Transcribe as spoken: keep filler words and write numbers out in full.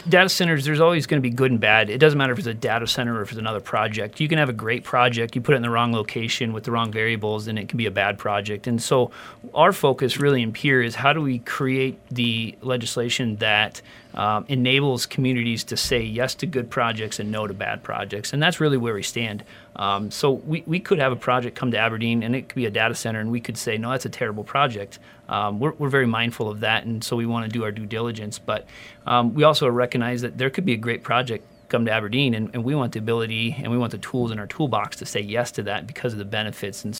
data centers, there's always going to be good and bad. It doesn't matter if it's a data center or if it's another project. You can have a great project, you put it in the wrong location with the wrong variables, and it can be a bad project. And so our focus really in Pierre is how do we create the legislation that um, enables communities to say yes to good projects and no to bad projects. And that's really where we stand. Um, so we, we could have a project come to Aberdeen, and it could be a data center, and we could say, no, that's a terrible project. Um, we're, we're very mindful of that, and so we want to do our due diligence. But um, we also recognize that there could be a great project come to Aberdeen, and, and we want the ability and we want the tools in our toolbox to say yes to that because of the benefits. And